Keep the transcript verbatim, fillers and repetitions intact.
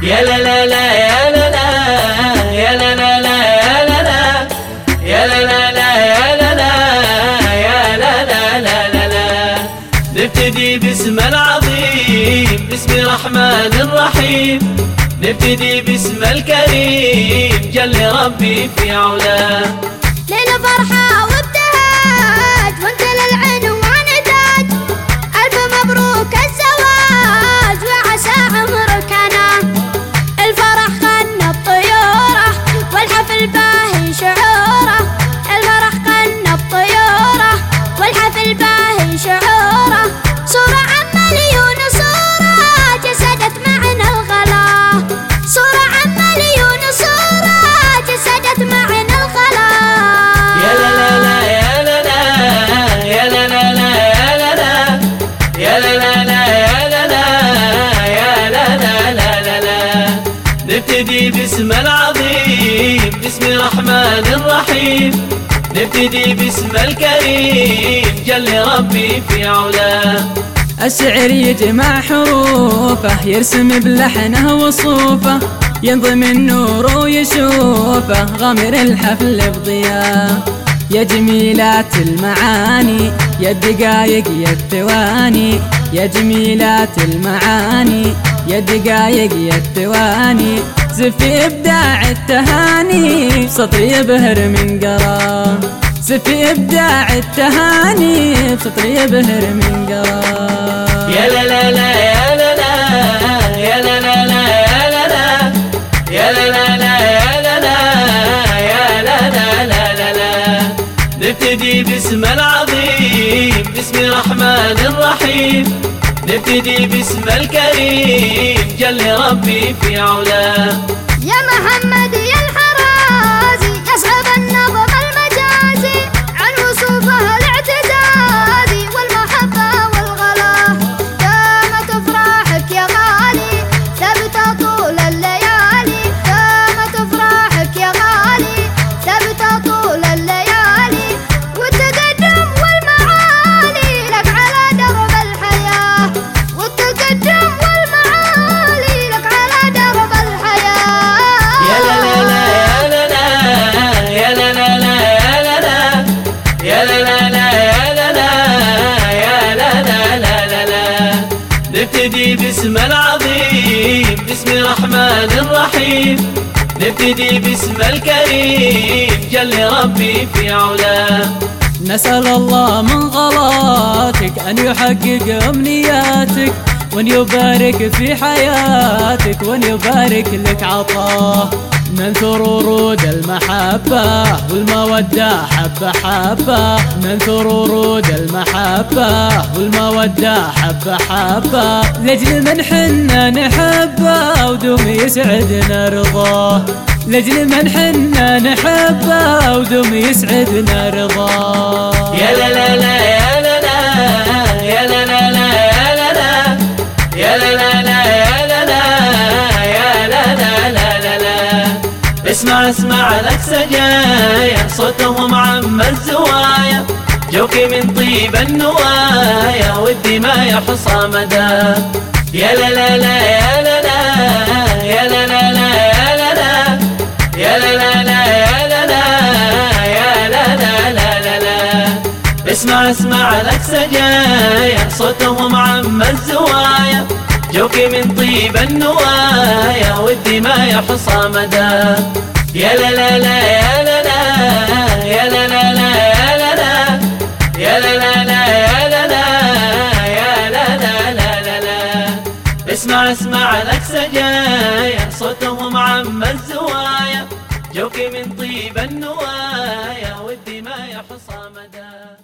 يا لا لا لا يا لا لا يا لا لا لا يا لا لا يا لا لا لا يا لا لا يا لا لا لا لا لا. نبتدي باسم العظيم باسم الرحمن الرحيم، نبتدي باسم الكريم جل ربي في علاه. ليلة فرحة وابتهاج وانت للعنوان تاج، ألف مبروك الزواج وعسى عمرك أنا. الفرح غنى الطيورة والحفل باهي شعوره، الفرح غنى الطيورة والحفل باهي شعوره. صورة عن مليون صورة جسدت معنا الغلا، صورة عن مليون صورة جسدت معنا الغلا. يا لا لا لا يا لا لا يا لا لا لا يا لا لا يا لا لا يا لا لا يا لا لا لا لا لا. نبتدي باسم العظيم باسم الرحمن الرحيم، نبتدي باسم الكريم جل ربي في علاه. الشعر يجمع حروفه يرسم بلحنه وصوفه، ينظم النور ويشوفه غامر الحفل بضياه. يا جميلات المعاني يا الدقايق يا الثواني، يا جميلات المعاني يا الدقايق يا الثواني. زفي إبداع التهاني بسطر يبهر من قراه، زفي إبداع التهاني بسطر يبهر من قراه. يا لا لا لا يا لا لا يا لا لا لا يا لا لا يا لا لا لا يا لا لا يا لا لا لا لا لا. نبتدي باسم العظيم باسم الرحمن الرحيم، نبتدي باسم الكريم جل ربي في علاه. يا محمد يا الحرازي يصعب النظم المجازي عن وصوفه الاعتزازي والمحبة والغلا. دامت افراحك يا غالي ثابتة طول الليالي، دامت افراحك يا غالي ثابتة طول الليالي. والتقدم والمعالي لك على درب الحياة، والتقدم والمعالي لك على درب الحياة. يا لا لا لا يا لا لا يا لا لا لا يا لا لا لا يا لا لا لا لا لا. نبتدي باسم العظيم باسم الرحمن الرحيم، نبتدي باسم الكريم جل ربي في علاه. نسأل الله من غلاتك أن يحقق أمنياتك، وأن يبارك في حياتك، وأن يبارك لك عطاه. ننثر ورود المحبة والمودة حبة حبة، ننثر ورود المحبة والمودة حبة حبة. لأجل من حنا نحبه ودوم يسعدنا رضاه، لأجل من حنا نحبه ودوم يسعدنا رضاه. يا لا لا لا يا لا لا يا لا لا لا يا لا لا يا لا لا لا يا لا لا يا لا لا لا لا لا. اسمع اسمع لك سجايا صوتهم عم الزوايا، جوكي من طيب النوايا والدماء يحصى مدى. يا لا لا لا يا لا لا يا لا لا لا يا لا لا يا لا لا لا يا لا لا يا لا لا لا لا لا. اسمع اسمع لك سجايا صوتهم عم الزوايا، جوكي من طيب النوايا والدماء يحصى مدى. يا لا لا لا يا لا لا يا لا لا لا يا لا لا يا لا لا لا يا لا لا يا لا لا لا لا لا. اسمع اسمع لك سجايا صوتهم عم الزوايا، جوكي من طيب النوايا والدماء يحصى مدى.